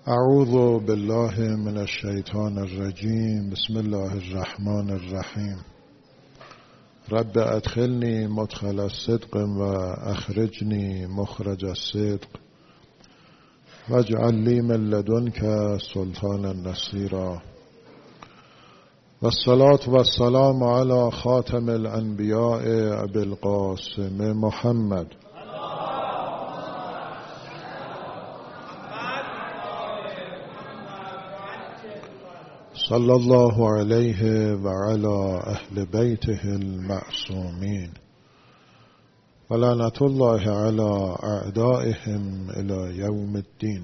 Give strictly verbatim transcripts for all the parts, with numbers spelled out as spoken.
اعوذ بالله من الشیطان الرجیم. بسم الله الرحمن الرحیم. رب ادخلنی مدخل الصدق و اخرجنی مخرج الصدق واجعل لی من لدنک سلطانا نصیرا. والصلاة والسلام علی خاتم الانبیاء ابی القاسم محمد صلی الله علیه و علی اهل بیته المعصومین و لعنت الله علی اعدائهم الی یوم الدین.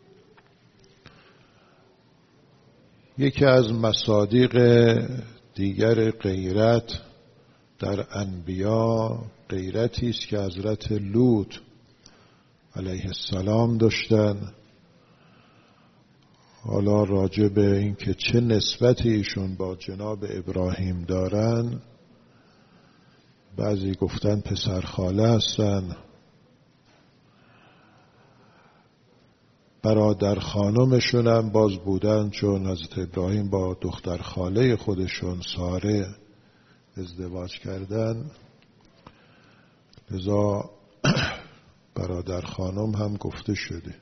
یکی از مصادیق دیگر غیرت در انبیا غیرتی است که حضرت لوط علیه السلام داشتند. حالا راجع به این که چه نسبتی ایشون با جناب ابراهیم دارن، بعضی گفتن پسر خاله هستن، برادر خانمشون هم باز بودن، چون حضرت ابراهیم با دختر خاله خودشون ساره ازدواج کردن، لذا برادر خانم هم گفته شده.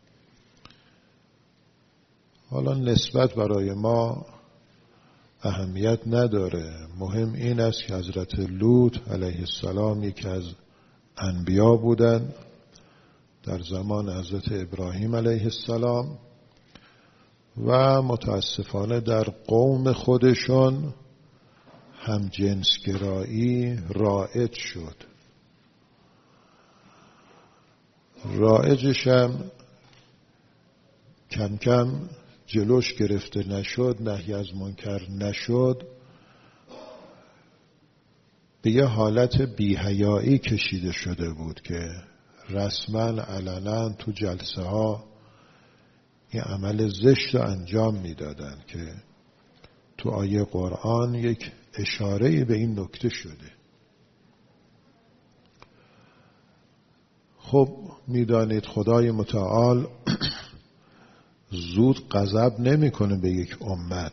حالا نسبت برای ما اهمیت نداره، مهم این است که حضرت لوط علیه السلام یکی از انبیا بودن در زمان حضرت ابراهیم علیه السلام و متاسفانه در قوم خودشون هم جنسگرایی رایج شد. رایجش هم کم کم جلوش گرفته نشد، نهی از منکر نشد، به یه حالت بی‌حیایی کشیده شده بود که رسما علنا تو جلسه ها یه عمل زشت رو انجام میدادن که تو آیه قرآن یک اشاره به این نکته شده. خب میدانید خدای متعال زود غضب نمیکنه به یک امت.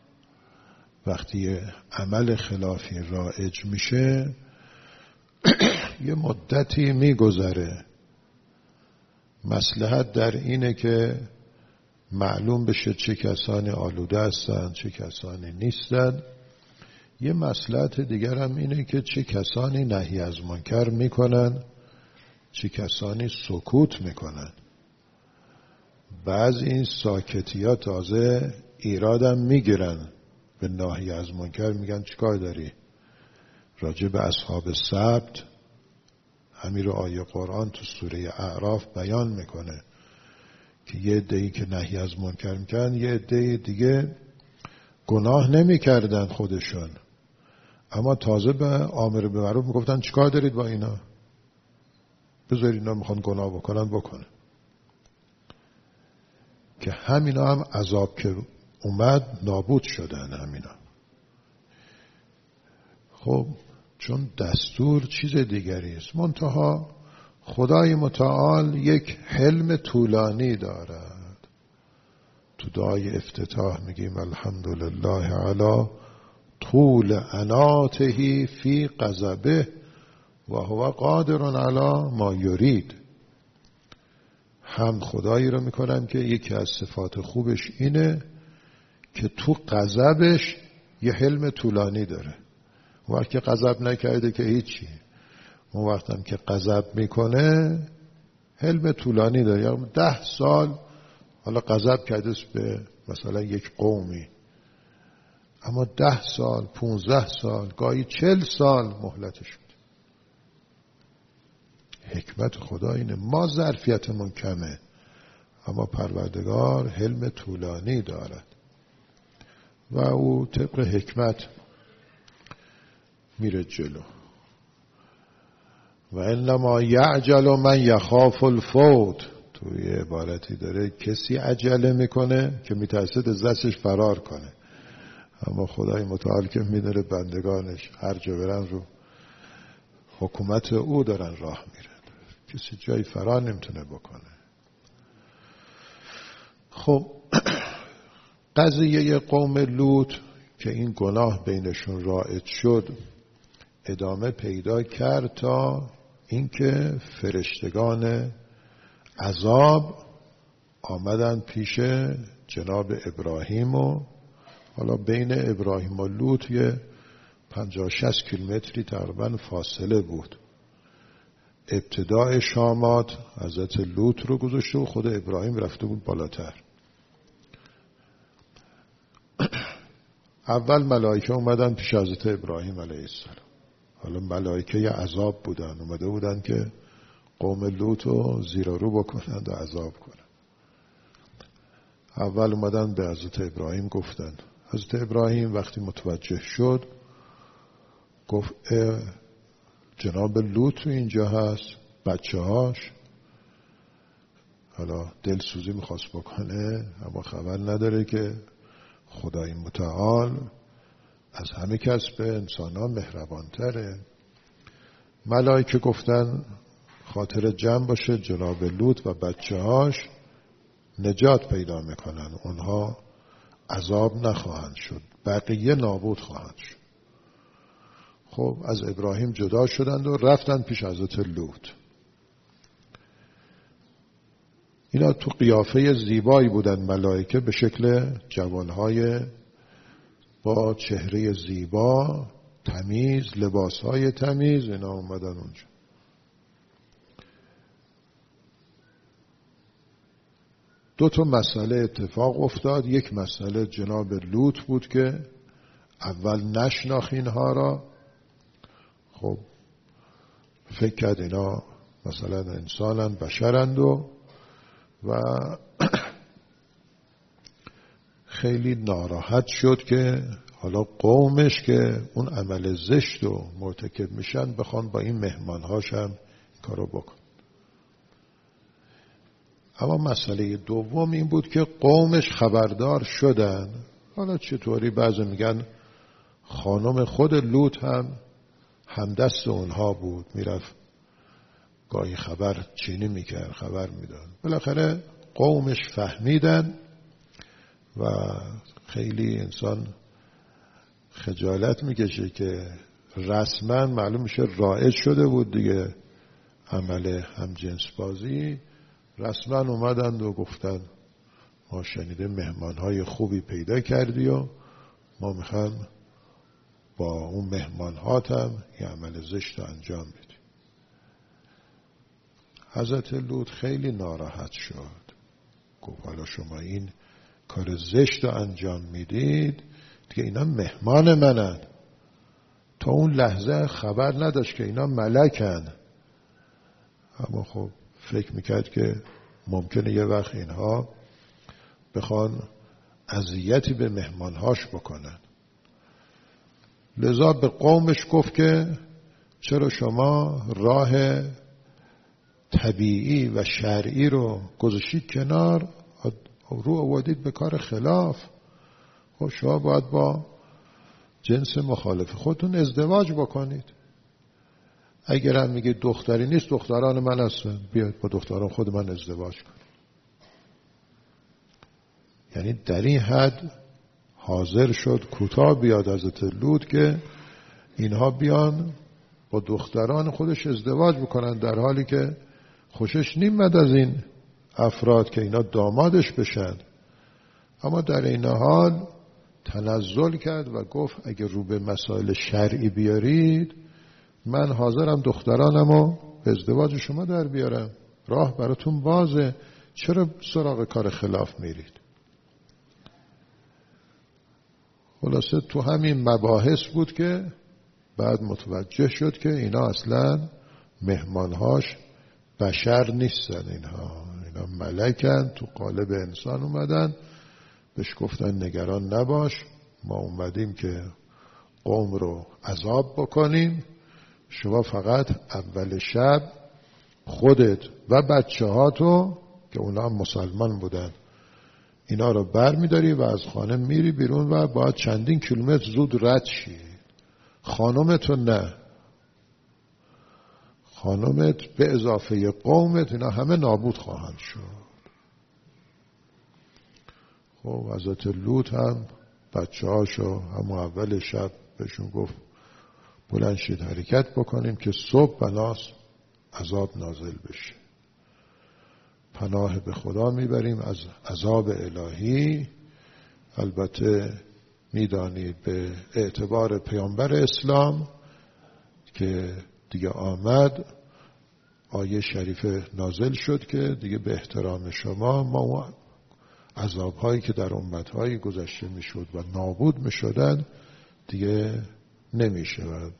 وقتی عمل خلافی رایج میشه یه مدتی میگذره. مصلحت در اینه که معلوم بشه چه کسانی آلوده هستن چه کسانی نیستن. یه مصلحت دیگر هم اینه که چه کسانی نهی از منکر میکنن چه کسانی سکوت میکنن. بعض این ساکتی ها تازه ایرادم میگیرن به نهی از منکر، میگن چیکار داری؟ راجع به اصحاب سبت همین رو آیه قرآن تو سوره اعراف بیان میکنه که یه عده‌ای که نهی از منکر میکردن، یه عده دیگه گناه نمیکردن خودشون، اما تازه به امر به معروف میگفتن چیکار دارید با اینا؟ بذارید اینا میخوان گناه بکنن بکنن. که همینا هم عذاب که اومد نابود شدن همینا. خب چون دستور چیز دیگری است، منتها خدای متعال یک حلم طولانی دارد. تو دعای افتتاح میگیم الحمدلله علی طول عناته فی غضبه و هو قادر علی ما یرید. هم خدایی رو میکنم که یکی از صفات خوبش اینه که تو غضبش یه حلم طولانی داره. اون وقت که غضب نکرده که هیچی، اون وقت هم که غضب میکنه حلم طولانی داره. یعنی ده سال حالا غضب کرده به مثلا یک قومی، اما ده سال پونزده سال گاهی چل سال مهلتش بود. حکمت خدا اینه. ما ظرفیتمون کمه، اما پروردگار حلم طولانی دارد و او طبق حکمت میره جلو. و انما یعجل من یخاف الفوت. توی عبارتی داره کسی عجله میکنه که میترسه از دستش فرار کنه، اما خدای متعال که میدونه بندگانش هر جا برن رو حکومت او دارن راه میرن، کسی جای فرار نمیتونه بکنه. خب قضیه قوم لوط که این گناه بینشون رایج شد ادامه پیدا کرد تا اینکه فرشتگان عذاب آمدن پیش جناب ابراهیم و حالا بین ابراهیم و لوط یه پنجاه شصت کیلومتری تقریبا فاصله بود. ابتدای شامات حضرت لوط رو گذاشته و خود ابراهیم رفته بود بالاتر. اول ملائکه اومدن پیش حضرت ابراهیم علیه السلام. حالا ملائکه عذاب بودن، اومده بودن که قوم لوط رو زیر و رو بکنند و عذاب کنند. اول اومدن به حضرت ابراهیم گفتن. حضرت ابراهیم وقتی متوجه شد گفت جناب لوط اینجا هست، بچه هاش. حالا دلسوزی میخواست بکنه اما خبر نداره که خدای متعال از همه کس به انسان ها مهربانتره. ملائکه گفتن خاطر جمع باشه جناب لوط و بچه هاش نجات پیدا میکنن، اونها عذاب نخواهند شد، بقیه نابود خواهند شد. خب از ابراهیم جدا شدند و رفتن پیش حضرت لوط. اینا تو قیافه زیبایی بودن ملائکه، به شکل جوانهای با چهره زیبا، تمیز، لباسهای تمیز، اینا اومدن اونجا. دو تا مسئله اتفاق افتاد. یک مسئله جناب لوط بود که اول نشناخت اینها را. خب فکر کرد اینا مثلا انسانن، بشرند و و خیلی ناراحت شد که حالا قومش که اون عمل زشت و مرتکب میشن بخوان با این مهمانهاش هم کارو بکن. اما مسئله دوم این بود که قومش خبردار شدن. حالا چطوری؟ بعضی میگن خانم خود لوط هم همدست اونها بود، میرفت گاهی خبر چینی میکرد، خبر میداد. بالاخره قومش فهمیدن و خیلی انسان خجالت میکشه که رسما معلوم میشه رایج شده بود دیگه عمل همجنس بازی. رسما اومدند و گفتن ما شنیده مهمانهای خوبی پیدا کردی و ما میخوایم با اون مهمانهات هم یه عمل زشت رو انجام بدیم. حضرت لوط خیلی ناراحت شد. گفت حالا شما این کار زشت رو انجام میدید که اینا مهمان منن. تا اون لحظه خبر نداشت که اینا ملکن. اما خب فکر میکرد که ممکنه یه وقت اینها بخوان اذیتی به مهمانهاش بکنن. لذا به قومش گفت که چرا شما راه طبیعی و شرعی رو گذاشتید کنار، رو آوردید به کار خلاف. خب شما باید با جنس مخالف خودتون ازدواج بکنید. اگر هم میگه دختری نیست، دختران من هستن، بیاید با دختران خود من ازدواج کنید. یعنی در این حد حاضر شد کوتاه بیاد حضرت لوط که اینها بیان با دختران خودش ازدواج بکنن، در حالی که خوشش نیامد از این افراد که اینا دامادش بشن. اما در این حال تنزل کرد و گفت اگه رو به مسائل شرعی بیارید من حاضرم دخترانمو به ازدواج شما در بیارم، راه براتون بازه، چرا سراغ کار خلاف میرید؟ خلاصه تو همین مباحث بود که بعد متوجه شد که اینا اصلا مهمانهاش بشر نیستن، اینها اینا ملکن، تو قالب انسان اومدن. بهش گفتن نگران نباش، ما اومدیم که قوم رو عذاب بکنیم، شما فقط اول شب خودت و بچه هاتو که اونا هم مسلمان بودن اینا رو بر میداری و از خانه میری بیرون و باید چندین کیلومتر زود رد شی. خانومتو نه، خانومت به اضافه قومت اینا همه نابود خواهند شد. خب حضرت لوط هم بچه هاشو هم اول شب بهشون گفت بلند شید حرکت بکنیم که صبح بناس عذاب نازل بشه. پناه به خدا میبریم از عذاب الهی. البته میدانید به اعتبار پیامبر اسلام که دیگه آمد آیه شریفه نازل شد که دیگه به احترام شما ما عذابهایی که در امتهای گذشته میشد و نابود میشدن دیگه نمیشود.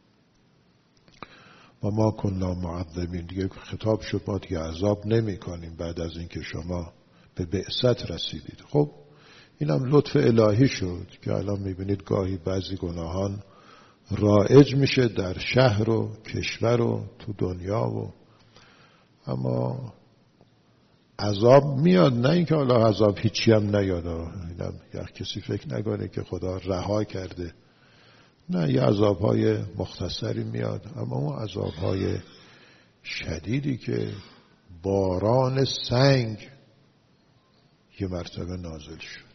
و ما کنا معذبین، دیگه خطاب شد ما دیگه عذاب نمی کنیم بعد از اینکه شما به بعثت رسیدید. خب اینم لطف الهی شد که الان میبینید گاهی بعضی گناهان رایج میشه در شهر و کشور و تو دنیا و اما عذاب میاد. نه اینکه حالا عذاب هیچی هم نیاد، اینم یک کسی فکر نکنه که خدا رها کرده، نه یه عذابهای مختصری میاد، اما اون عذابهای شدیدی که باران سنگ یه مرتبه نازل شد.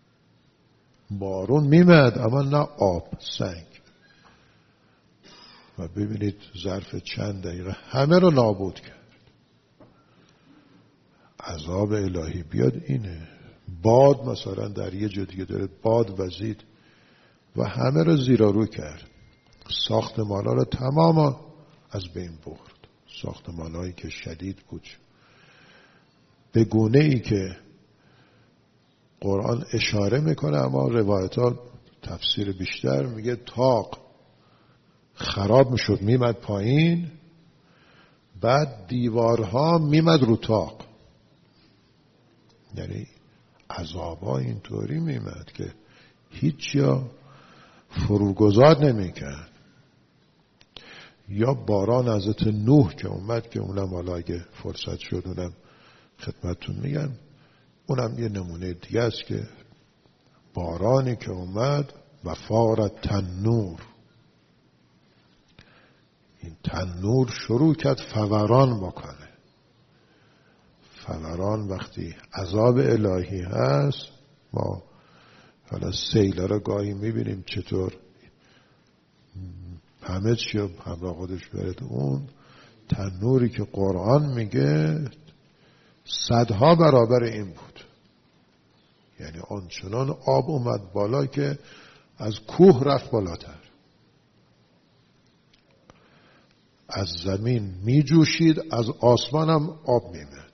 بارون میمد اما نه آب، سنگ. و ببینید ظرف چند دقیقه همه رو نابود کرد. عذاب الهی بیاد اینه. باد مثلا در یه جا دیگه داره باد وزید و همه رو زیرارو کرد. ساختمان‌ها رو تمام از بین برد. ساختمان‌هایی که شدید بود. به گونه‌ای که قرآن اشاره میکنه اما روایت‌ها تفسیر بیشتر میگه طاق خراب میشد میمد پایین، بعد دیوارها میمد رو طاق. یعنی عذاب‌ها اینطوری میمد که هیچ یا فروگذار نمیکرد. یا باران حضرت نوح که اومد که اونم حالا اگه فرصت شد اونم خدمتتون میگم، اونم یه نمونه دیگه است که بارانی که اومد و فار تنور، این تنور شروع کرد فوران بکنه. فوران وقتی عذاب الهی هست، ما حالا سیلا رو گاهی میبینیم چطور همه چی همراه خودش برد. اون تنوری که قرآن میگه صدها برابر این بود. یعنی آنچنان آب اومد بالا که از کوه رفت بالاتر، از زمین می جوشید، از آسمان هم آب میمد.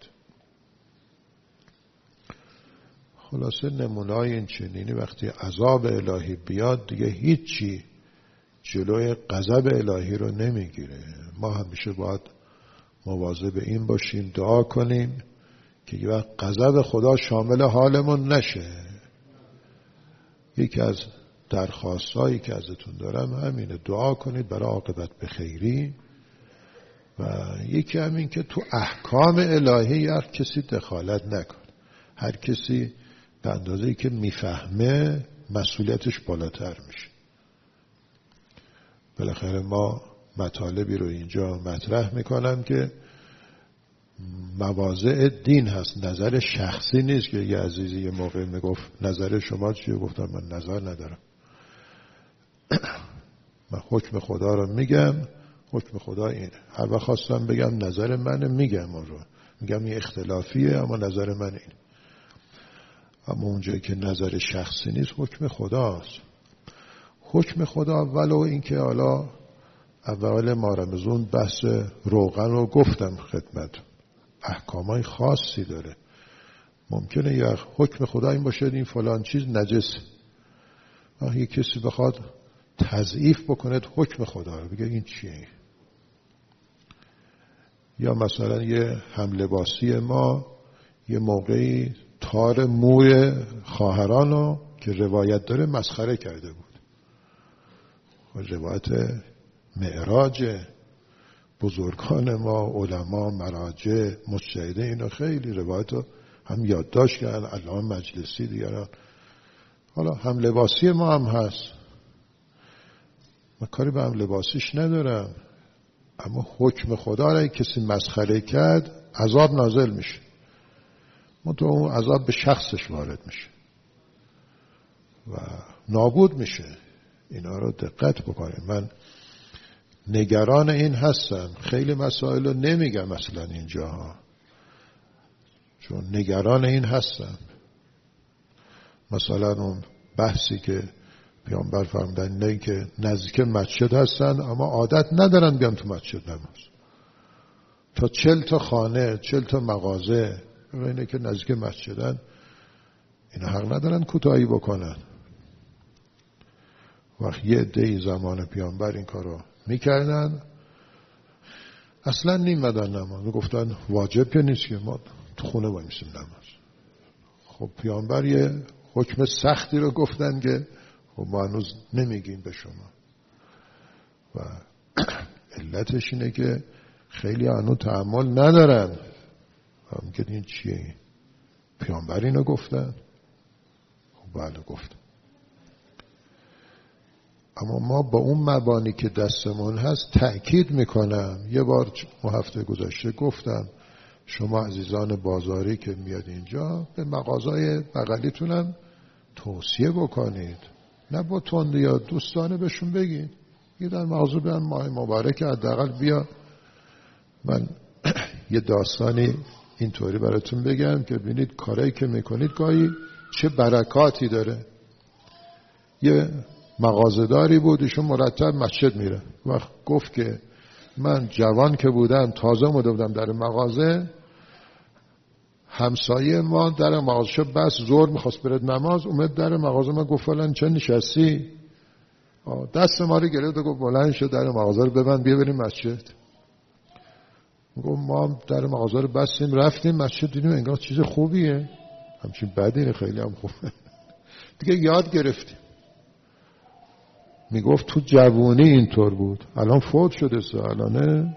خلاصه نمونه‌های این چنینی وقتی عذاب الهی بیاد دیگه هیچی جلوی غضب الهی رو نمیگیره. ما همیشه باید مواظب این باشیم، دعا کنیم که یه وقت غضب خدا شامل حالمون نشه. یکی از درخواستایی که ازتون دارم همینه، دعا کنید برای عاقبت به خیری. و یکی همین که تو احکام الهی هر کسی دخالت نکن. هر کسی به اندازه‌ای که میفهمه مسئولیتش بالاتر میشه. بالاخره ما مطالبی رو اینجا مطرح میکنم که مواضع دین هست، نظر شخصی نیست که یه عزیزی یه موقع میگفت نظر شما چیه؟ گفتم من نظر ندارم. من حکم خدا رو میگم، حکم خدا اینه. هر وقت خواستم بگم نظر منه میگم اون رو، میگم این اختلافیه اما نظر من اینه. اما اونجایی که نظر شخصی نیست حکم خداست. حکم خدا ولو اینکه حالا اول ما رمضان بحث روغن رو گفتم خدمت، احکامای خاصی داره. ممکنه یه حکم خدا این باشه این فلان چیز نجسه، یه کسی بخواد تضعیف بکنه حکم خدا رو، بگه این چیه؟ یا مثلا یه هملباسی ما یه موقعی تار موی خواهرانو که روایت داره مسخره کرده بود. روایت معراج بزرگان ما، علما، مراجع، مجتهدین، اینا خیلی روایت رو هم یادداشت کردن، علامه مجلسی دیگران. حالا هم لباسی ما هم هست، من کاری به هم لباسیش ندارم، اما حکم خدا را کسی مسخره کرد عذاب نازل میشه، منتها اون عذاب به شخصش وارد میشه. و نابود میشه. اینا رو دقت بکنید. من نگران این هستم. خیلی مسائل رو نمیگم مثلا اینجا، چون نگران این هستم. مثلا اون بحثی که پیامبر فرمودن اینایی که نزدیک مسجد هستن اما عادت ندارن بیان تو مسجد نماز، تا چل تا خانه، چل تا مغازه، اینایی که نزدیک مسجدن اینا حق ندارن کوتاهی بکنن. وقت یه عده‌ای زمان پیامبر این کارو میکردن، اصلا نیمدن نماز، گفتن واجب که نیست که ما تو خونه وایمیسیم نماز. خب پیامبر یه حکم سختی رو گفتن که خب ما هنوز نمیگیم به شما. و علتش اینه که خیلی هنوز تحمل ندارن. هم که این چیه؟ پیامبر اینو گفتن؟ خب بله گفتن. اما ما با اون مبانی که دستمون هست تأکید میکنم. یه بار هفته گذشته گفتم شما عزیزان بازاری که میاد اینجا به مغازهای بغلیتونم توصیه بکنید، نه با تند یا دوستانه بهشون بگید یه در مغازه بیان ماه مبارک حداقل بیا. من یه داستانی اینطوری براتون بگم که ببینید کارایی که میکنید گاهی چه برکاتی داره. یه مغازه‌داری بود، ایشون مرتب مسجد میره. وقت گفت که من جوان که بودم تازه اومده بودم در مغازه، همسایه ما در مغازه بس زور میخواست برد نماز، اومد در مغازه ما گفت فلان چه نشستی؟ دست ما رو گرفت و گفت بلند شد در مغازه رو ببند بیا بریم مسجد. گفت ما در مغازه رو بستیم رفتیم مسجد، دیدیم انگار چیز خوبیه، همچین بدی خیلی هم خوبه. دیگه یاد گرفتیم. میگفت تو جوانی اینطور بود، الان فوت شده سالانه،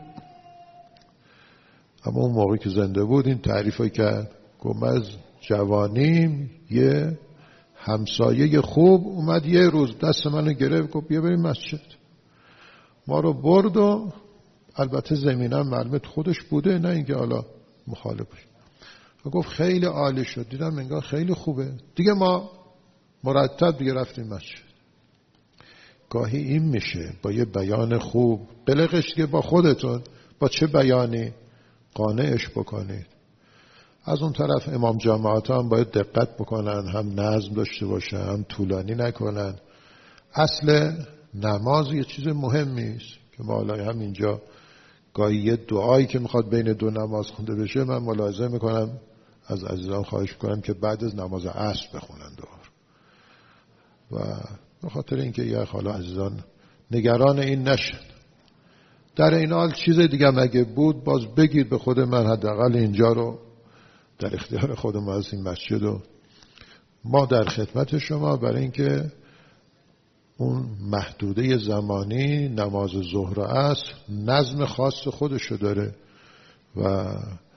اما اون موقعی که زنده بود این تعریفی کرد. گفت من از جوانیم یه همسایه خوب اومد یه روز دست منو گرفت گفت بیا بریم مسجد. ما رو برد و البته زمینم معلومه خودش بوده، نه اینکه حالا مخالف باشه. گفت خیلی عالی شد، دیدم انگار خیلی خوبه. دیگه ما مرتب دیگه رفتیم مسجد. گاهی این میشه با یه بیان خوب بلغش که با خودتون با چه بیانی قانعش بکنید. از اون طرف امام جماعت هم باید دقت بکنن، هم نظم داشته باشن، هم طولانی نکنن. اصل نماز یه چیز مهمی است که ما حالا هم اینجا گاهی یه دعایی که میخواد بین دو نماز خونده بشه من ملاحظه میکنم از عزیزان خواهش میکنم که بعد از نماز عصر بخونن دعا. و به خاطر اینکه یه حالا عزیزان نگران این نشد. در این حال چیز دیگه مگه بود باز بگید به خود من، حداقل اینجا رو در اختیار خودم از این مسجد و ما در خدمت شما، برای اینکه اون محدوده زمانی نماز ظهر و عصر نظم خاص خودشو داره و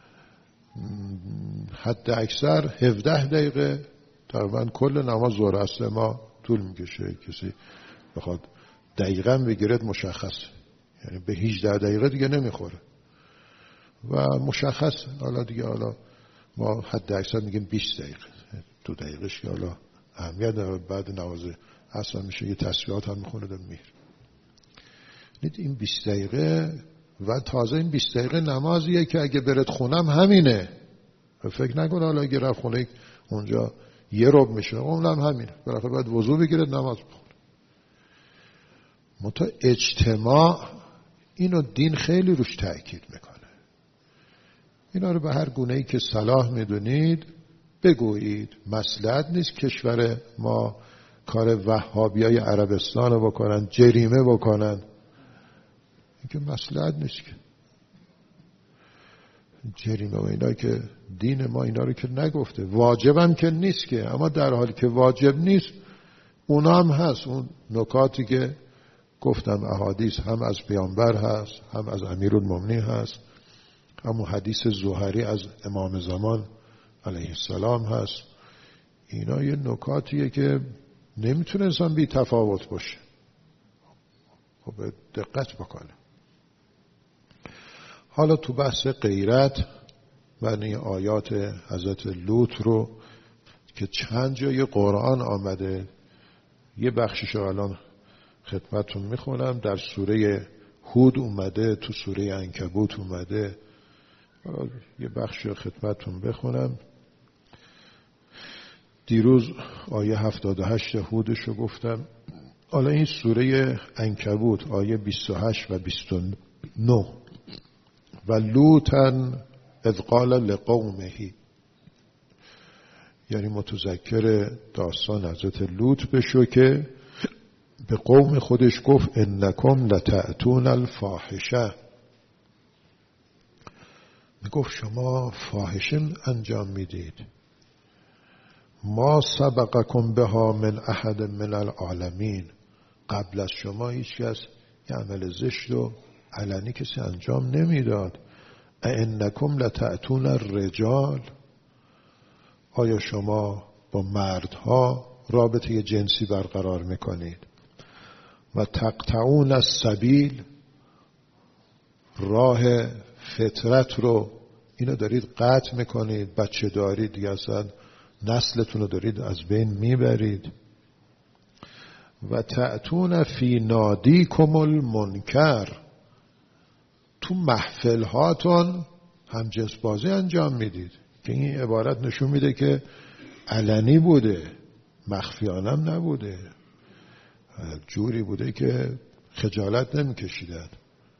حد اکثر هفده دقیقه تقریبا کل نماز ظهر و عصر ما طول میکشه. کسی بخواد دقیقاً بگیرد مشخص، یعنی به هجده دقیقه دیگه نمیخوره و مشخص. حالا دیگه حالا ما حد اکثر میگیم بیست دقیقه، دو دقیقهش که حالا اهمیت داره. بعد نماز عصر میشه یه تسبیحات هم میخونه و میره. این بیست دقیقه و تازه این بیست دقیقه نمازیه که اگه برد خونم همینه. فکر نکن حالا اگه رفت خونه اونجا یه رب میشه، اونم همینه. برای باید وضو بگیرد نماز بخونه. متا اجتماع اینو دین خیلی روش تأکید میکنه. اینا رو به هر گونه‌ای که صلاح میدونید بگویید. مصلحت نیست کشور ما کار وهابیای عربستان رو بکنن، جریمه بکنن. این که مصلحت نیست که جریمه و اینا که دین ما اینا رو که نگفته. واجبم که نیست که، اما در حالی که واجب نیست اونا هم هست. اون نکاتی که گفتم احادیث هم از پیامبر هست هم از امیرالمومنین هست، هم حدیث زهری از امام زمان علیه السلام هست. اینا یه نکاتیه که نمیتونه انسان بی تفاوت باشه. خب دقت بکنه. حالا تو بحث غیرت و این آیات حضرت لوط رو که چند جای قرآن آمده یه بخشش الان خدمتتون میخونم. در سوره هود اومده، تو سوره عنکبوت اومده. یه بخشی رو خدمتتون بخونم. دیروز آیه هفتاد و هشت هودش رو گفتم. حالا این سوره عنکبوت آیه بیست و هشت و بیست و نه. و لوطا اذ قال لقومه، یعنی متذکر داستان حضرت لوط بشو که به قوم خودش گفت انکم لتأتون الفاحشه، میگفت شما فاحشه انجام میدید. ما سبقکم بها من احد من العالمین، قبل از شما هیچ کس یه عمل زشت و علنی کسی انجام نمیداد. انکم لتأتون الرجال، آیا شما با مردها رابطه جنسی برقرار میکنید؟ و تقطعون السبیل، راه فطرت رو اینو دارید قطع میکنید، بچه دارید دیگه اصلا نسلتون رو دارید از بین میبرید. و تأتون فی نادیکم المنکر، تو محفل هاتون هم جنس بازی انجام میدید، که این عبارت نشون میده که علنی بوده، مخفیانم نبوده، جوری بوده که خجالت نمیکشیدن.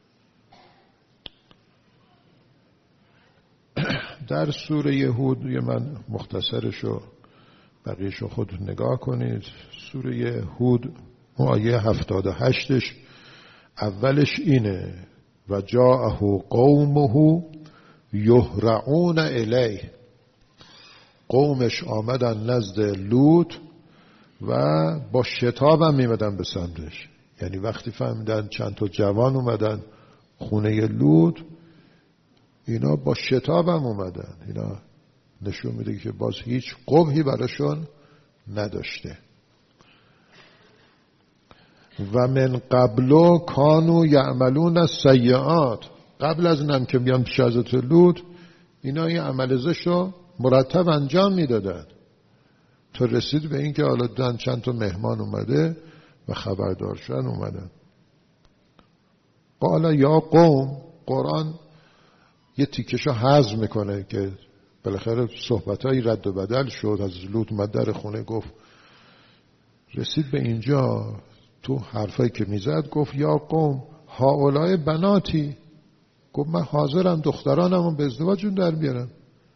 در سوره هود، یه من مختصرشو بقیهشو خود نگاه کنید. سوره هود آیه هفتاد و هشتش اولش اینه و جاءه قومه یهرعون الیه، قومش آمدن نزد لوط و با شتاب هم میمدن به سمتش. یعنی وقتی فهمیدن چند تا جوان اومدن خونه لوط، اینا با شتاب هم اومدن. اینا نشون میده که باز هیچ قبحی براشون نداشته. و من قبلو کانو یعملون السیئات، قبل از اینم که بیان پیش حضرت لوط اینا یه عمل زشت رو مرتب انجام میدادن، تا رسید به این که حالا دن چند تا مهمان اومده و خبردار شدن اومدن. قال یا قوم، قرآن یه تیکشو حذف میکنه که بالاخره صحبتایی رد و بدل شد. از لوط اومد در خونه گفت، رسید به اینجا تو حرفایی که میزد گفت یا قوم هؤلاء بناتی، گفت من حاضرم دخترانم رو به ازدواجون در بیارم.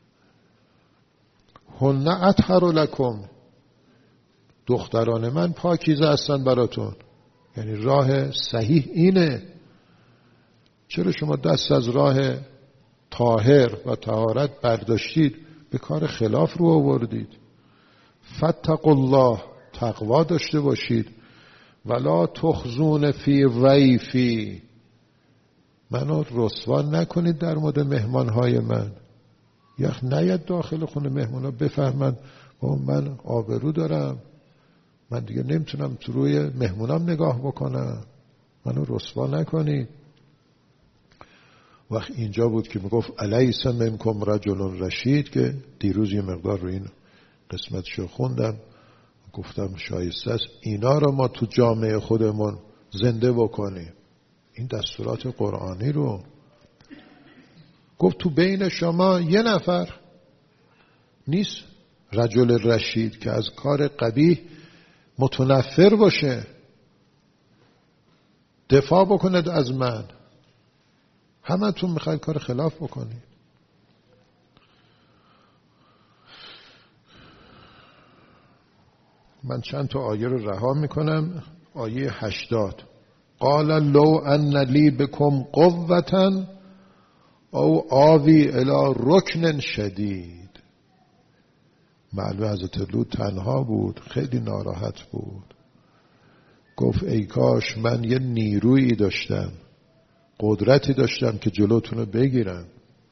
هن اطهر لکم، دختران من پاکیزه هستن براتون. یعنی راه صحیح اینه. چرا شما دست از راه طاهر و طهارت برداشتید به کار خلاف رو آوردید؟ فاتقوا الله، تقوا داشته باشید. ولا تخزون فی ضیفی، منو رسوا نکنید در مورد مهمانهای من. یخ نیاد داخل خونه مهمانا بفهمن من آبرو دارم، من دیگه نمیتونم تو روی مهمونم نگاه بکنم، منو رسوا نکنید. وقت اینجا بود که میگفت الیس منکم رجل رشید، که دیروز یه مقدار رو این قسمتشو خوندم، گفتم شایسته است اینا رو ما تو جامعه خودمون زنده بکنیم. این دستورات قرآنی رو گفت تو بین شما یه نفر نیست رجل رشید که از کار قبیح متنفر باشه، دفاع بکند از من. همه تون میخواید کار خلاف بکنید. من چند تا آیه رو رها میکنم. آیه هشتاد، قال لو ان لی بکم قوة او آوی الی رکن شدید. معلوم حضرت لوط تنها بود، خیلی ناراحت بود. گفت ای کاش من یه نیرویی داشتم، قدرتی داشتم که جلوتون رو بگیرم،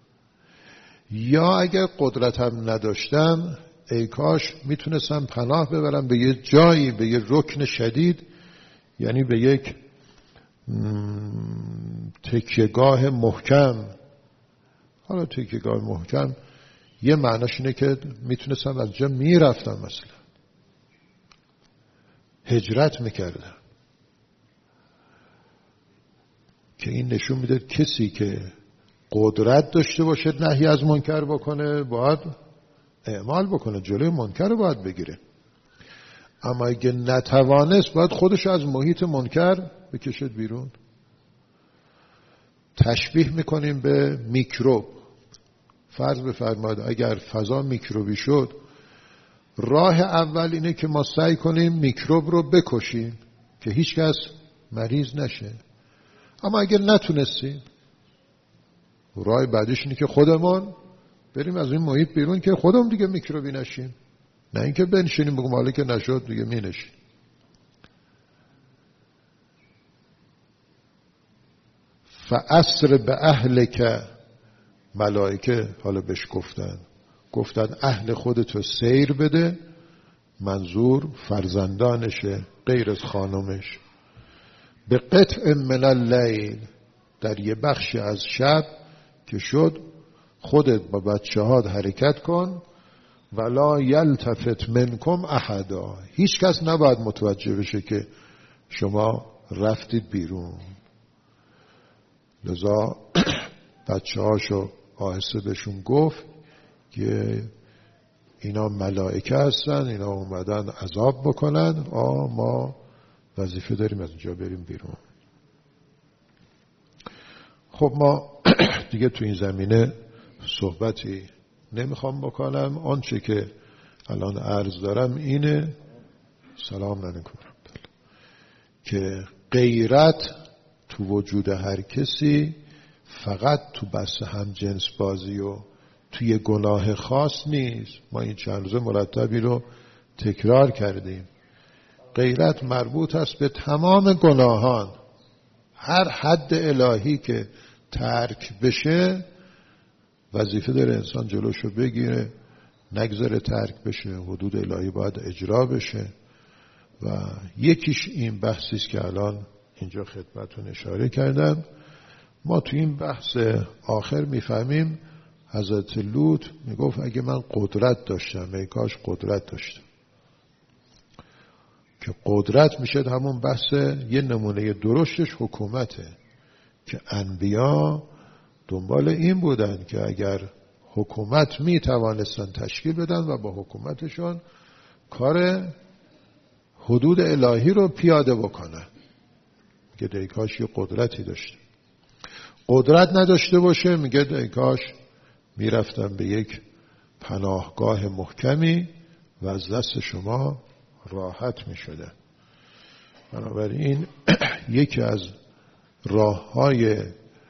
یا اگر قدرتم نداشتم ای کاش میتونستم پناه ببرم به یه جایی، به یه رکن شدید، یعنی به یک تکیهگاه محکم. حالا تکیهگاه محکم یه معناش اینه که میتونستم از جا میرفتم مثلا. هجرت میکردن، که این نشون میده کسی که قدرت داشته باشه نهی از منکر بکنه باید اعمال بکنه، جلوی منکر رو باید بگیره. اما اگه نتوانست باید خودش از محیط منکر بکشد بیرون. تشبیه میکنیم به میکروب. فرض بفرمایید اگر فضا میکروبی شد، راه اول اینه که ما سعی کنیم میکروب رو بکشیم که هیچ کس مریض نشه. اما اگر نتونستیم، راه بعدش اینه که خودمون بریم از این محیط بیرون که خودمون دیگه میکروبی نشیم، نه اینکه بنشینیم بگم حالا که نشد دیگه می نشیم. فأسر به اهل که ملائکه حالا بهش گفتن گفتن اهل خودتو سیر بده، منظور فرزندانشه غیر از خانمش، به قطع من اللیل، در یه بخش از شب که شد خودت با بچه هات حرکت کن، ولا یلتفت منکم احدا، هیچ کس نباید متوجه بشه که شما رفتید بیرون. لذا بچه هاشو آهسته بهشون گفت که اینا ملائکه هستن، اینا اومدن عذاب بکنن، آ ما وظیفه داریم از اینجا بریم بیرون. خب ما دیگه تو این زمینه صحبتی نمیخوام بکنم. آنچه که الان عرض دارم اینه، سلام علیکم، که غیرت تو وجود هر کسی فقط تو بحث هم جنس بازی و توی گناه خاص نیست. ما این چند روزه مرتبی رو تکرار کردیم. غیرت مربوط است به تمام گناهان. هر حد الهی که ترک بشه وظیفه داره انسان جلوشو بگیره، نگذاره ترک بشه. حدود الهی باید اجرا بشه و یکیش این بحثی است که الان اینجا خدمتتون اشاره کردم. ما تو این بحث آخر میفهمیم حضرت لوط میگفت اگه من قدرت داشتم، ای کاش قدرت داشتم. که قدرت میشه همون بحث یه نمونه درشتش حکومته، که انبیا دنبال این بودن که اگر حکومت میتوانستن تشکیل بدن و با حکومتشون کار حدود الهی رو پیاده بکنن، که دیکاش یه قدرتی داشته. قدرت نداشته باشه میگه دیکاش میرفتن به یک پناهگاه محکمی و از دست شما راحت میشدن. بنابراین یکی از راه های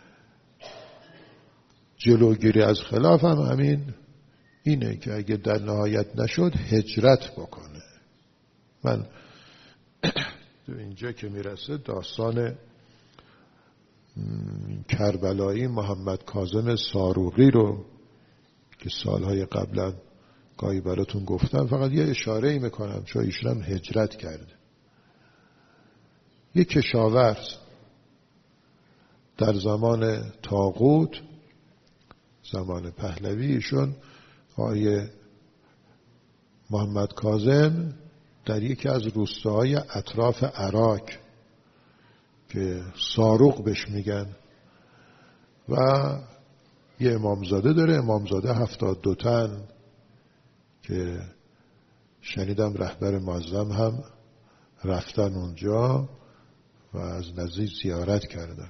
جلوگیری از خلاف هم همین اینه که اگه در نهایت نشد هجرت بکنه. من تو اینجا که میرسه داستان کربلایی محمد کاظم صاروغی رو که سالهای قبلا گاهی براتون گفتم، فقط یه اشاره ای میکنم چون ایشون هم هجرت کرده. یه کشاورز در زمان طاغوت، زمان پهلوی، ایشون آقای محمد کاظم در یکی از روستاهای اطراف عراق که صاروغ بهش میگن و یه امامزاده داره. امامزاده هفتاد دو تن که شنیدم رهبر معظم هم رفتن اونجا و از نزدیک زیارت کردن.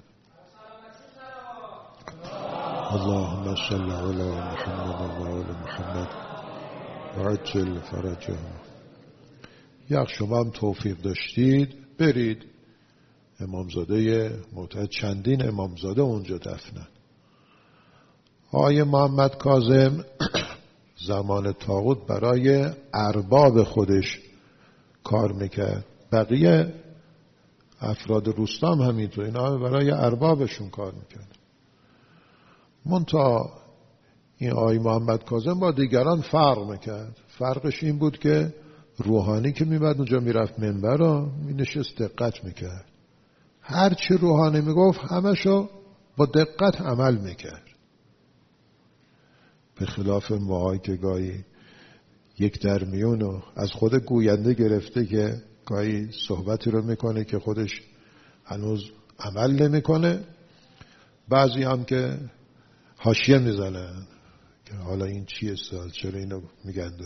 اللهم صل علی محمد و آل محمد و عجل فرجهم. یک شما هم توفیق داشتید برید، امامزاده معتقد چندین امامزاده اونجا دفنن. آقای محمد کاظم زمان طاغوت برای ارباب خودش کار میکرد، بقیه افراد روستا هم همینطور، اینا برای اربابشون کار میکرد. منتها این آقای محمد کاظم با دیگران فرق میکرد. فرقش این بود که روحانی که میمد اونجا میرفت منبر رو مینشست دقت میکرد، هر چی روحانی میگفت همشو با دقت عمل میکرد، به خلاف ماهایی که گاهی یک درمیونو از خود گوینده گرفته که گاهی صحبتی رو میکنه که خودش هنوز عمل نمیکنه، بعضی هم که حاشیه میزنن که حالا این چیه سال چرا اینو میگن. دو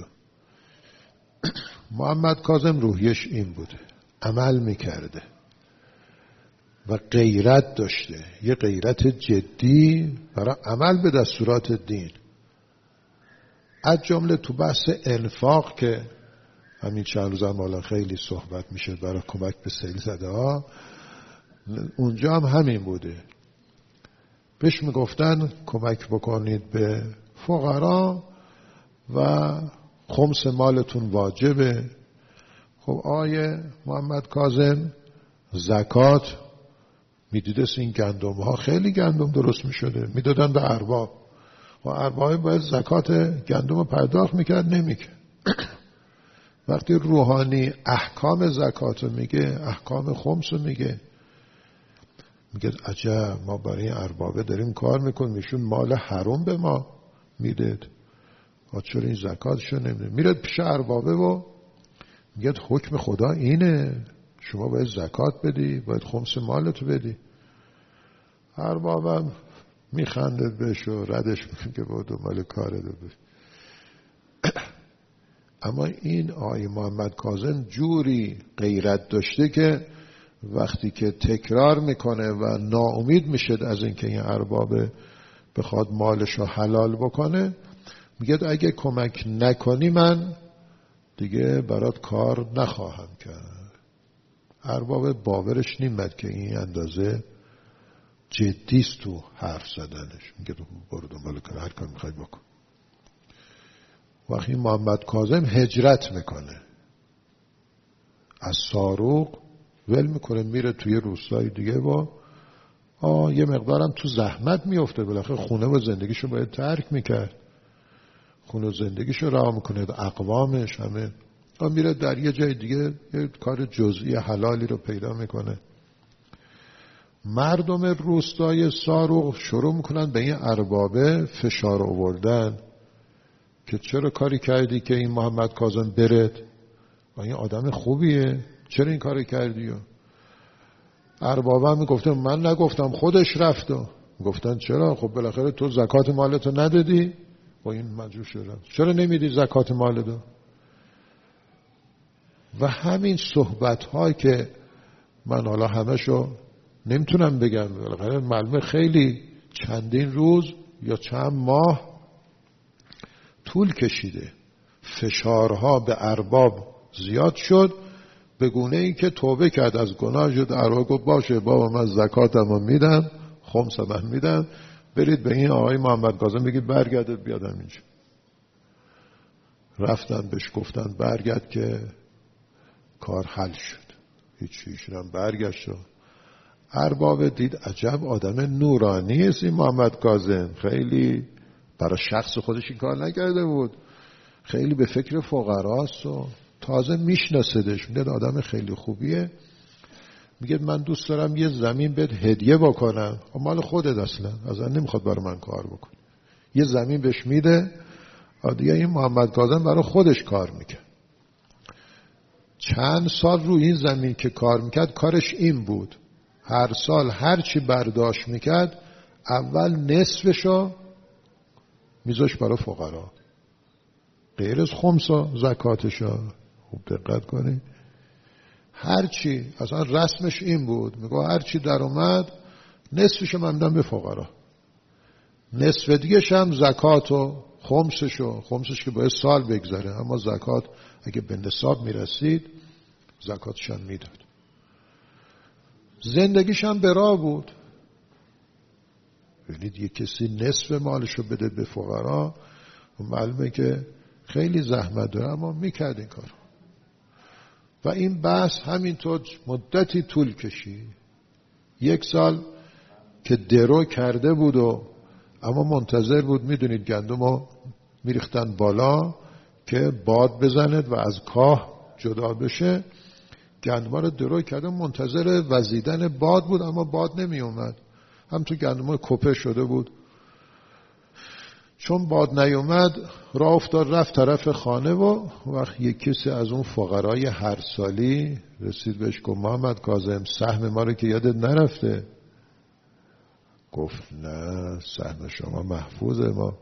محمد کاظم روحیش این بوده، عمل میکرده و غیرت داشته، یه غیرت جدی برای عمل به دستورات دین، از جمله تو بحث انفاق که همین چند روز هم حالا خیلی صحبت میشه برای کمک به سیل زده ها، اونجا هم همین بوده. بهش میگفتن کمک بکنید به فقرا و خمس مالتون واجبه. خب آیه محمد کاظم زکات میدیده این گندم ها خیلی گندم درست میشده، میدادن به ارباب و ارباب باید زکات گندم رو پرداخت میکرد، نمیکرد. وقتی روحانی احکام زکات رو میگه، احکام خمس رو میگه، میگه عجب ما برای اربابه داریم کار میکنیم، ایشون مال حرام به ما میده، چرا این زکاتشو نمیده؟ میره پیش اربابه و میگه حکم خدا اینه، شما باید زکات بدی، باید خمس مالتو بدی. اربابم میخندد بهش و ردش میگه با دنبال کاره دو بید. اما این آقای محمد کاظم جوری غیرت داشته که وقتی که تکرار میکنه و ناامید میشه از اینکه این اربابه بخواد مالشو حلال بکنه، میگه اگه کمک نکنی من دیگه برات کار نخواهم کرد. ارباب باورش نیمد که این اندازه جدیست تو حرف زدنش، میگه برو دنبال کار، هر کار میخوای بکن. وقتی محمد کاظم هجرت میکنه از ساروق، ول میکنه میره توی روستای دیگه با آه یه مقدارم تو زحمت میفته، بالاخره خونه و زندگیشو باید ترک میکرد، خونه و زندگیشو رها میکنه، اقوامش همه، آه میره در یه جای دیگه یه کار جزئی حلالی رو پیدا میکنه. مردم روستای ساروق شروع میکنن به این اربابه فشار آوردن که چرا کاری کردی که این محمد کاظم برد و این آدم خوبیه، چرا این کاری کردی؟ اربابه هم میگفتن من نگفتم خودش رفت. و گفتن چرا؟ خب بالاخره تو زکات مالتو ندادی و این مجبور شدن، چرا نمیدی زکات مالتو؟ و همین صحبت هایی که من حالا همشو نمیتونم بگم، بالاخره معلومه خیلی چندین روز یا چند ماه طول کشیده، فشارها به ارباب زیاد شد به گونه ای که توبه کرد از گناه، شد ارباب گفت باشه بابا من زکاتمو میدم، خمسم میدم، برید به این آقای محمد کاظم بگید برگردید بیادم اینجا. رفتن بهش گفتن برگرد که کار حل شد، هیچ ایشون برگشت. ارباب دید عجب آدم نورانی است این محمد کاظم، خیلی برای شخص خودش این کار نکرده بود، خیلی به فکر فقراست و تازه میشناسدش، میگه آدم خیلی خوبیه. میگه من دوست دارم یه زمین بهت هدیه بکنم، مال خودت اصلا اصلا نمیخواد برای من کار بکن. یه زمین بهش میده، دیگه این محمد کاظم برای خودش کار میکرد. چند سال روی این زمین که کار میکرد کارش این بود، هر سال هر چی برداشت میکرد اول نصفشو میذاش برای فقرا، غیر از خمس و زکاتشو. خوب دقت کنی، هر چی اصلا رسمش این بود، میگه هر چی در اومد نصفشو من میدم به فقرا، نصف دیگه‌ش هم زکات و خمسشو، خمسش که باید سال بگذره، اما زکات اگه به نصاب میرسید زکاتش هم میداد. زندگیش هم برا بود، ببینید یه کسی نصف مالشو بده به فقرا، معلومه که خیلی زحمت داره، اما میکرد این کار. و این بحث همینطور مدتی طول کشید، یک سال که درو کرده بود و اما منتظر بود، میدونید گندمو میریختن بالا که باد بزند و از کاه جدا بشه، گندما رو درو کرده منتظر وزیدن باد بود، اما باد نمی اومد، هم تو گندما کپه شده بود. چون باد نیومد راه افتاد رفت طرف خانه و وقت یک کسی از اون فقرای هر سالی رسید بهش گفت محمد کاظم سهم ما رو که یادت نرفته؟ گفت نه سهم شما محفوظه. ما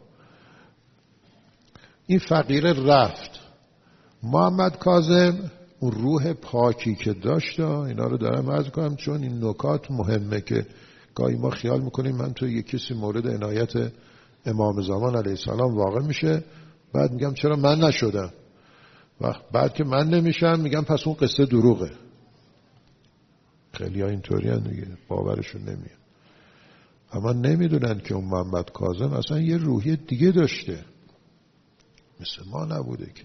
این فقیر رفت. محمد کاظم اون روح پاکی که داشت، اینا رو دارم عرض کنم چون این نکات مهمه که گاهی ما خیال میکنیم من تو یک کسی مورد عنایت امام زمان علیه السلام واقع میشه، بعد میگم چرا من نشدم، و بعد که من نمیشم میگم پس اون قصه دروغه. خیلی ها اینطوری هن دیگه، باورشون نمیاد. اما نمیدونن که اون محمد کاظم اصلا یه روحی دیگه داشته، مثل ما نبوده که.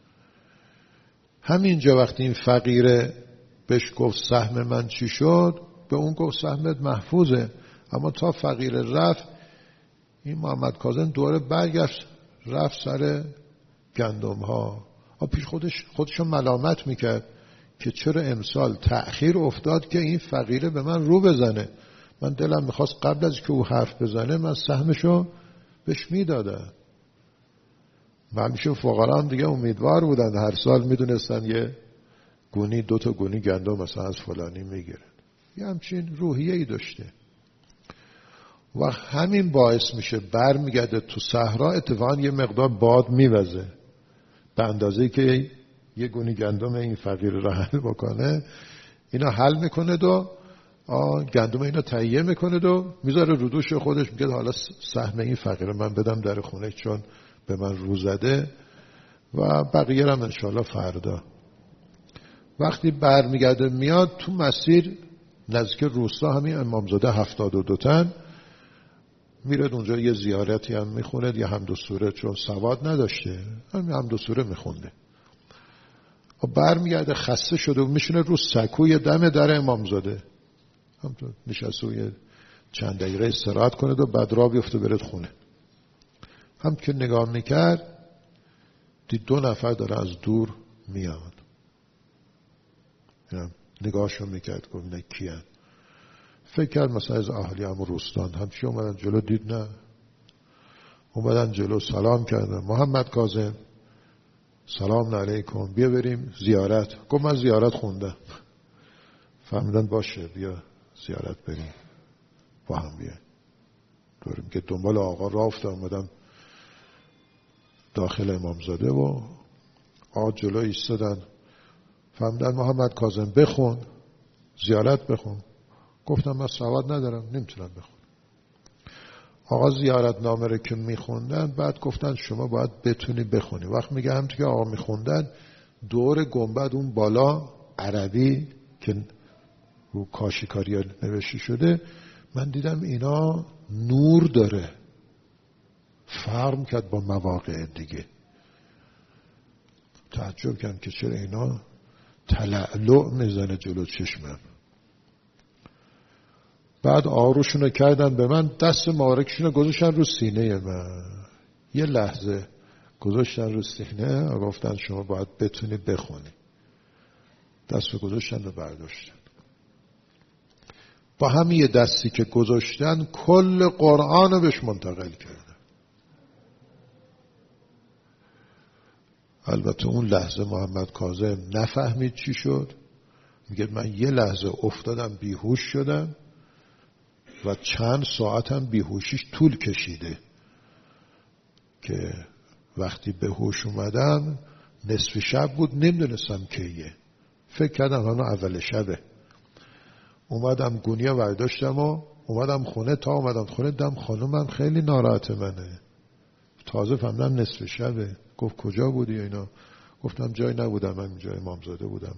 همینجا وقتی این فقیره بهش گفت سهم من چی شد، به اون گفت سهمت محفوظه. اما تا فقیره رفت، این محمد کاظم دوره برگشت رفت سر گندم ها. پیش خودش خودشو ملامت میکرد که چرا امسال تأخیر افتاد که این فقیره به من رو بزنه. من دلم میخواست قبل از که او حرف بزنه من سهمشو بهش میدادم. همیشه فقرا هم دیگه امیدوار بودن، هر سال میدونستن یه گونی دو تا گونی گندم مثلا از فلانی میگیرن. یه همچین روحیه ای داشته و همین باعث میشه بر میگرده تو صحرا اتفاقا یه مقدار باد میوزه به اندازه‌ای که یه گونی گندم این فقیر رو حل بکنه. اینا حل میکنه و گندم اینا تهیه میکنه و میذاره رو دوش خودش، میگه حالا سهم این فقیر من بدم در خونه چون به من رو زده و بقیه هم انشالله فردا. وقتی بر میگرده میاد تو مسیر نزدیک روستا همین امامزاده هفتاد و دو تن میره اونجا یه زیارتی هم میخونه، یه حمد و سوره چون سواد نداشته همین حمد و سوره میخونده و بر میگرده خسته شده و میشونه رو سکوی دم در امامزاده همطور نشسته و چند دقیقه استراحت کنه و بعد راه بیفته برد خونه. هم که نگاه میکرد دید دو نفر داره از دور میاد. نگاهشون میکرد گفت نه کیان؟ فکر کرد مثلا از اهالی هم روستان. همچی اومدن جلو دید نه، اومدن جلو سلام کردن محمد کاظم سلام علیکم بیا بریم زیارت. گفت من زیارت خوندم. فهمیدن باشه بیا زیارت بریم با هم بیا. دوریم که دنبال آقا راه افتاد، اومدم داخل امامزاده و آقا جلو ایستادن. فهمیدن محمد کاظم بخون زیارت بخون. گفتم من سواد ندارم نمیتونم بخون. آقا زیارت نامه رو که میخوندن بعد گفتن شما باید بتونی بخونی. وقت میگه همونطور که آقا میخوندن دور گنبد اون بالا عربی که رو کاشیکاری ها نوشته شده من دیدم اینا نور داره، فرم کرد با مواقع دیگه. تعجب کردم که چرا اینا تلألؤ میزنه جلو چشمم. بعد آروشونو کردن به من، دست مبارکشونو گذاشتن رو سینه من. یه لحظه گذاشتن رو سینه و گفتن شما باید بتونی بخونی. دست رو گذاشتن و برداشتن. با همین یه دستی که گذاشتن کل قرآن رو بهش منتقل کردن. البته اون لحظه محمد کاظم نفهمید چی شد. میگه من یه لحظه افتادم بیهوش شدم و چند ساعتم بیهوشیش طول کشیده که وقتی به هوش اومدم نصف شب بود نمیدونستم کیه. فکر کردم همون اول شبه. اومدم گونیا برداشتم و اومدم خونه. تا اومدم خونه دم خانومم خیلی ناراحت منه، تازه فهمیدم نصف شبه. گفت کجا بودی اینا؟ گفتم جای نبودم، من جای امامزاده بودم.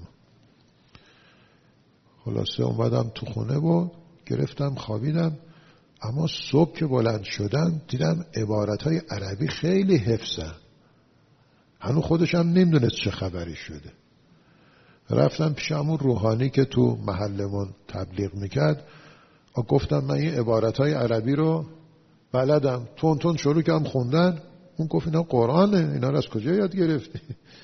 خلاصه اومدم تو خونه و گرفتم خوابیدم. اما صبح که بلند شدم دیدم عبارتهای عربی خیلی حفظن. هنو خودشم نمیدونست چه خبری شده. رفتم پیش همون روحانی که تو محلمون تبلیغ میکرد و گفتم من این عبارتهای عربی رو بلدم. تون تون شروع کردم خوندن. اون گفت اینا قرآنه، اینا رو از کجا یاد گرفتی؟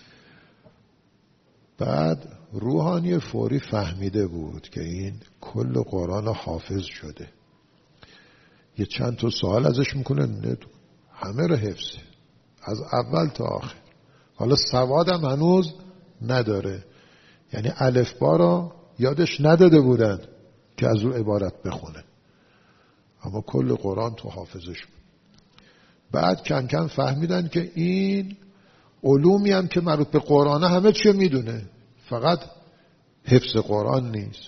بعد روحانی فوری فهمیده بود که این کل قرآن حافظ شده. یه چند تا سوال ازش میکنه، همه رو حفظه از اول تا آخر. حالا سوادم هنوز نداره، یعنی الفبا رو یادش نداده بودن که از اون عبارت بخونه، اما کل قرآن تو حافظش بود. بعد کم کم فهمیدن که این علومی هم که مربوط به قرآن همه چی میدونه، فقط حفظ قرآن نیست.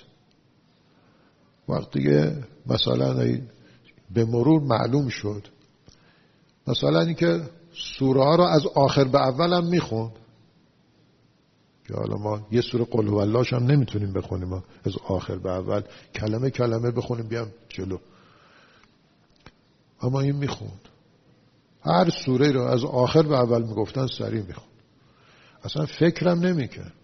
وقتی که مثلا به مرور معلوم شد مثلا اینکه سوره ها رو از آخر به اول هم میخوند، که حالا ما یه سوره قل هو الله هم نمیتونیم بخونیم، ما از آخر به اول کلمه کلمه بخونیم بیام جلو، اما این میخوند. هر سوره رو از آخر به اول میگفتن سریع میخوند، اصلا فکرم نمیکرد.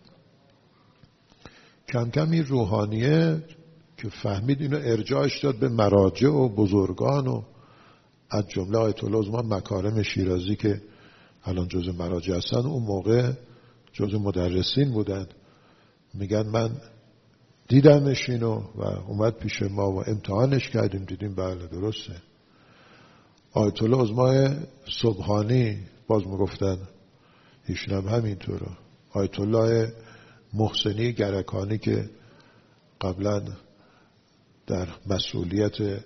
کم کم این روحانیه که فهمید اینو ارجاعش داد به مراجع و بزرگان و از جمله آیت الله عظما مکارم شیرازی که الان جزء مراجع هستن، اون موقع جزء مدرسین بودن. میگن من دیدمش اینو و اومد پیش ما و امتحانش کردیم، دیدیم بله درسته. آیت الله عظما سبحانی باز میگفتن ایشون هم همینطوره. آیت الله محسنی گرکانی که قبلا در مسئولیت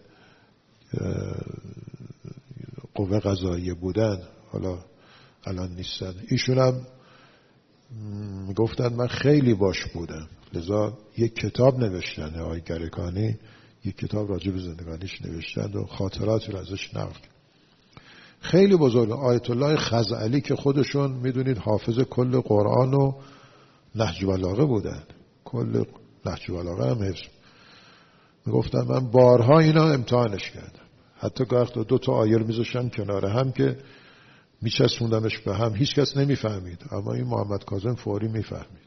قوه قضاییه بودن، حالا الان نیستن، ایشون هم گفتن من خیلی باش بودم، لذا یک کتاب نوشتن آقای گرکانی، یک کتاب راجع به زندگانیش نوشتن و خاطراتی رو ازش نقل. خیلی بزرگ. آیت الله خزعلی که خودشون میدونید حافظ کل قرآن و نهج البلاغه بودن، کل نهج البلاغه هم حفظ. میگفتن من بارها اینا امتحانش کردم، حتی گاهی دو تا آیه رو میذاشتم کنار هم که میچسبوندمش به هم، هیچ کس نمیفهمید، اما این محمد کاظم فوری میفهمید.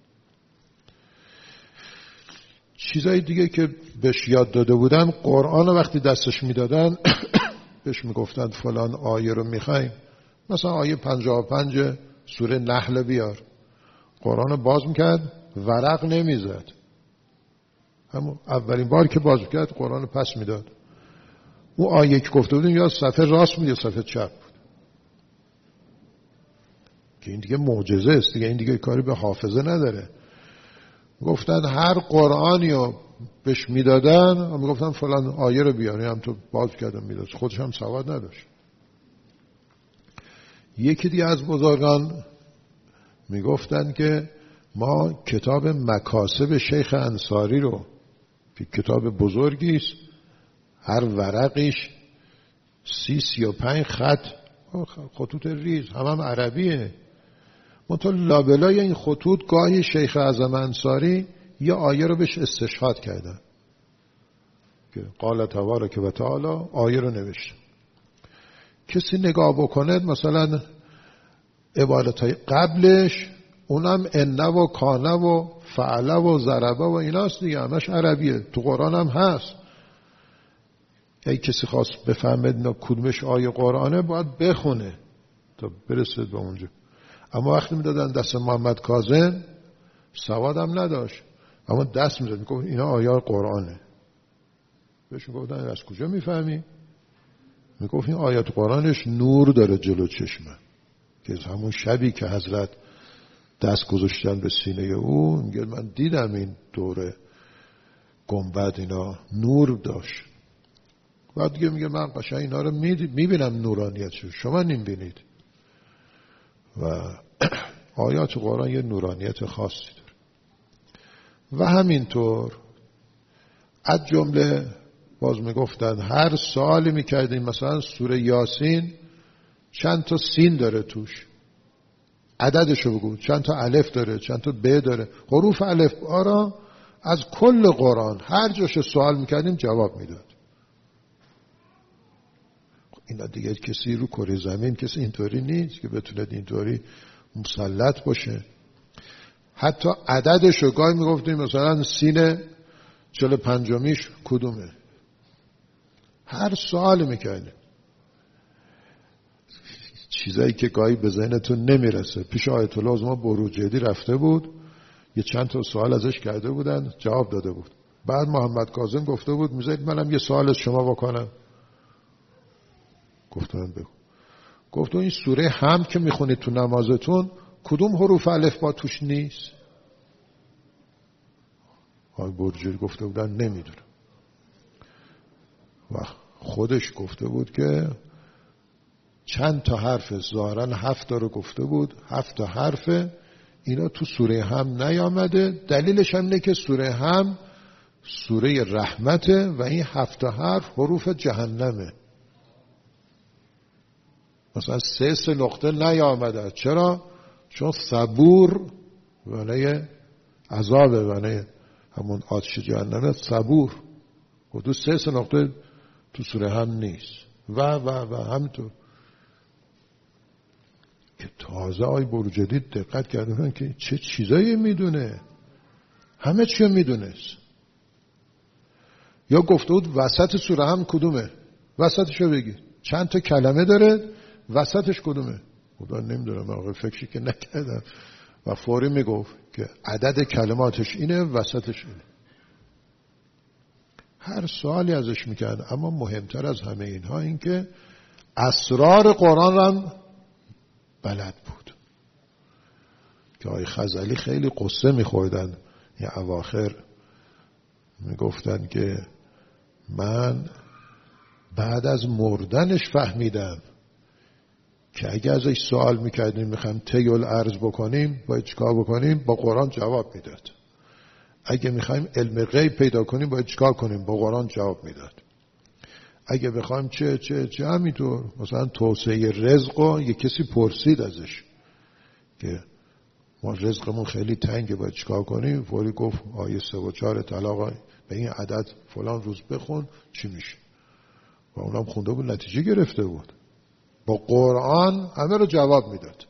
چیزای دیگه که بهش یاد داده بودن، قرآن وقتی دستش میدادن بهش میگفتن فلان آیه رو میخوایم، مثلا آیه پنجاه و پنج سوره نحل بیار، قرآن باز میکرد ورق نمیزد، همون اولین بار که باز میکرد قرآن پس میداد. اون آیه که گفته بودیم یا صفحه راست بود یا صفحه چپ بود، که این دیگه معجزه است دیگه، این دیگه کاری به حافظه نداره. گفتن هر قرآنی رو بهش میدادن و میگفتن فلان آیه رو بیاری، هم تو باز کردم میداد، خودش هم سواد نداشت. یکی دیگه از بزرگان میگفتن که ما کتاب مکاسب شیخ انصاری رو که کتاب بزرگی است، هر ورقش سی سی و پنج خط، خطوط ریز، هم هم عربیه، منتها لابلای این خطوط گاهی شیخ اعظم انصاری یه آیه رو بهش استشهاد کردن که قال تبارک و تعالی آیه رو نوشته. کسی نگاه بکنه مثلا عبارتهای قبلش، اونم انه و کانه و فعله و ضربه و ایناست دیگه، همش عربیه، تو قرآن هم هست. اگه کسی خواست بفهمه کدومش آیه قرآنه باید بخونه تا برسید به اونجا. اما وقتی میدادن دست محمد کاظم، سوادم نداشت اما دست میداد، میگفت اینا آیه قرآنه. بهش میگفتن از کجا میفهمی؟ میگفت این آیات قرآنش نور داره جلو چشمه، که همون شبی که حضرت دست گذاشتن به سینه او، میگه من دیدم این دوره گنبد اینا نور داشت. بعد دیگه میگه من قشنگ اینا رو میبینم نورانیتشو، شما نمیبینید. و آیات قرآن یه نورانیت خاصی داره. و همینطور از جمله باز میگفتن هر سوالی میکردیم، مثلا سوره یاسین چند تا سین داره توش، عددشو بگو، چند تا الف داره، چند تا ب داره، حروف الف با را از کل قرآن هر جاش سوال میکردیم جواب میداد. اینا دیگه کسی رو کره زمین کسی اینطوری نیست که بتونه اینطوری مسلط باشه. حتی عددشو گاهی میگفتیم مثلا سین چهل پنجمیش کدومه، هر سوال میکردیم. چیزایی که گاهی به ذهنتون نمیرسه. پیش آیت الله عظما بروجردی رفته بود، یه چند تا سوال ازش کرده بودن، جواب داده بود. بعد محمد کاظم گفته بود میذارید منم یه سوال از شما بکنم؟ گفتم بگو. گفت این سوره هم که میخونید تو نمازتون کدوم حروف الف با توش نیست؟ آقای برجری گفته بودن نمیدونم و خودش گفته بود که چند تا حرف ظاهرا هفت تا رو گفته بود، هفت تا حرف اینا تو سوره هم نیامده. دلیلش هم اینه که سوره هم سوره رحمته و این هفت تا حرف حروف جهنمه. مثلا سه سه نقطه نیامده. چرا؟ چون صبور معنی عذابه، معنی همون آتش جهنمه صبور. و دو سه سه نقطه تو سوره هم نیست و و و همینطور که تازه آی برجدی دقت کردن که چه چیزایی میدونه، همه چی میدونست. یا گفته بود وسط سوره هم کدومه؟ وسطشو بگی چند تا کلمه داره، وسطش کدومه؟ خدا نمیدونم، آقا فکری که نکردم. و فوری میگفت که عدد کلماتش اینه، وسطش اینه. هر سوالی ازش میکرد. اما مهمتر از همه اینها این که اسرار قرآن را هم بلد بود. که آقای خزعلی خیلی قصه میخوردن یه اواخر، میگفتن که من بعد از مردنش فهمیدم که اگه ازش سوال میکردیم میخوایم تیل عرض بکنیم باید چیکار بکنیم؟ با قرآن جواب میداد. اگه میخوایم علم غیب پیدا کنیم باید چیکار کنیم؟ با قرآن جواب میداد. اگه بخوایم چه چه چه همینطور مثلا توسعه رزق رو یه کسی پرسید ازش که ما رزقمون خیلی تنگه باید چیکار کنیم، فوری گفت آیه سه و چهار طلاق به این عدد فلان روز بخون چی میشه. و اونم خونده بود، نتیجه گرفته بود. با قرآن همه رو جواب میداد.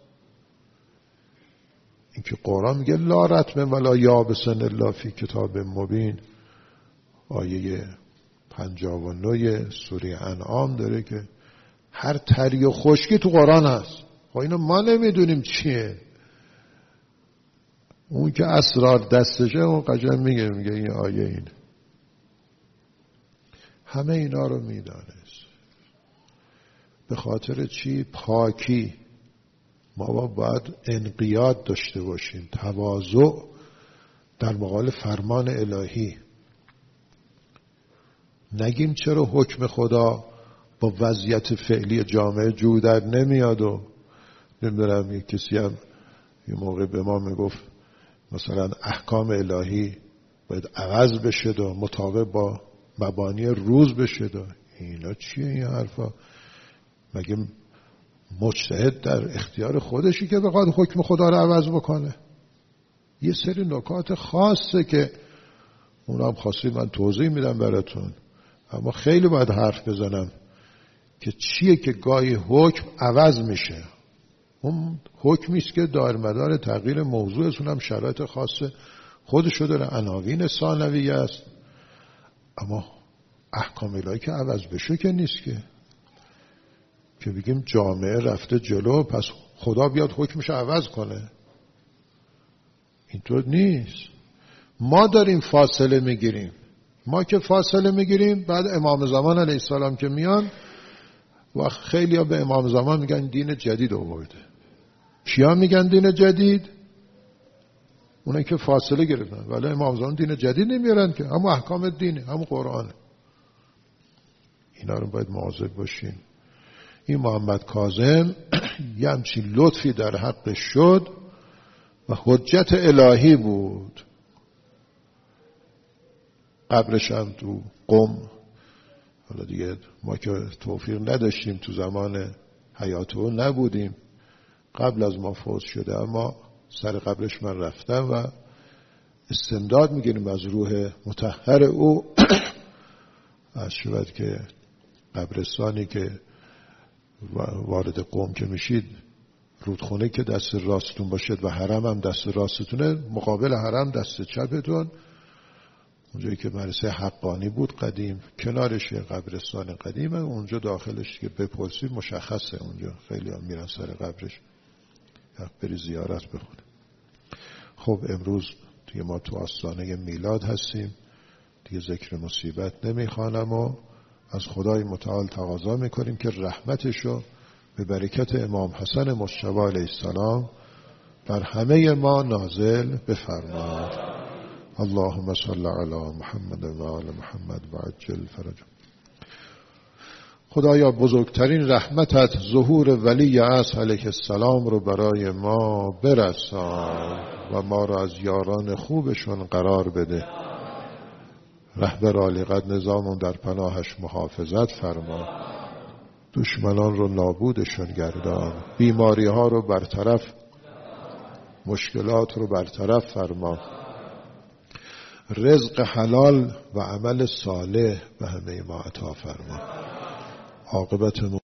این که قرآن میگه لا رتم ولا یابسن الا فی کتاب مبین، آیه پنجاه و نه سوره انعام داره که هر تری و خشکی تو قرآن هست. خب اینو ما نمیدونیم چیه. اون که اسرار دستشه اون قشنگ میگه میگه این آیه اینه. همه اینا رو میدانست. به خاطر چی؟ پاکی. ما باید انقیاد داشته باشیم، تواضع در مقابل فرمان الهی. نگیم چرا حکم خدا با وضعیت فعلی جامعه جو در نمیاد. و نمیدونم یک کسی هم یه موقع به ما میگفت مثلا احکام الهی باید عوض بشه و مطابق با مبانی روز بشه. اینا چیه این حرفا؟ مگه مجتهد در اختیار خودشی که بخواد حکم خدا رو عوض بکنه؟ یه سری نکات خاصه که اونا هم خاصی من توضیح میدم براتون. اما خیلی باید حرف بزنم که چیه که گاهی حکم عوض میشه. اون حکمیست که دار مدار تغییر موضوعشون هم شرایط خاص خودشو داره، عناوین ثانویه است. اما احکام الهی که عوض بشه که نیست که که بگیم جامعه رفته جلو پس خدا بیاد حکمش عوض کنه. اینطور نیست. ما داریم فاصله میگیریم. ما که فاصله میگیریم، بعد امام زمان علیه السلام که میان و خیلی ها به امام زمان میگن دین جدید آورده. کیا میگن دین جدید؟ اونایی که فاصله گرفتن. ولی امام زمان دین جدید نمیارن که، همون احکام دینه، همون قرآنه. اینا رو باید مواظب باشین. این محمد کاظم یه همچین لطفی در حقش شد و حجت الهی بود. قبرش هم تو قم، حالا دیگه ما که توفیق نداشتیم تو زمان حیات او نبودیم، قبل از ما فوت شده، اما سر قبرش من رفتم و استمداد میگیریم از روح مطهر او. از شود که قبرستانی که وارد قم که میشید، رودخونه که دست راستتون باشد و حرم هم دست راستتونه، مقابل حرم دست چپتون اونجایی که مدرسه حقانی بود قدیم، کنارش یه قبرستان قدیمه، اونجا داخلش که بپرسید مشخصه، اونجا خیلی هم میرن سر قبرش حق بری زیارت بخونه. خب امروز دیگه ما تو آستانه میلاد هستیم، دیگه ذکر مصیبت نمیخوانم و از خدای متعال تقاضا میکنیم که رحمتشو به برکت امام حسن مجتبی علیه السلام بر همه ما نازل بفرماد. اللهم صل علی محمد و آل محمد و عجل فرجهم. خدایا بزرگترین رحمتت ظهور ولی عصر علیه السلام رو برای ما برسان و ما را از یاران خوبشون قرار بده. رهبر عالی قدر نظامون در پناهش محافظت فرما، دشمنان رو نابودشون گردان، بیماری ها رو برطرف، مشکلات رو برطرف فرما، رزق حلال و عمل صالح به همه ما عطا فرما. عاقبت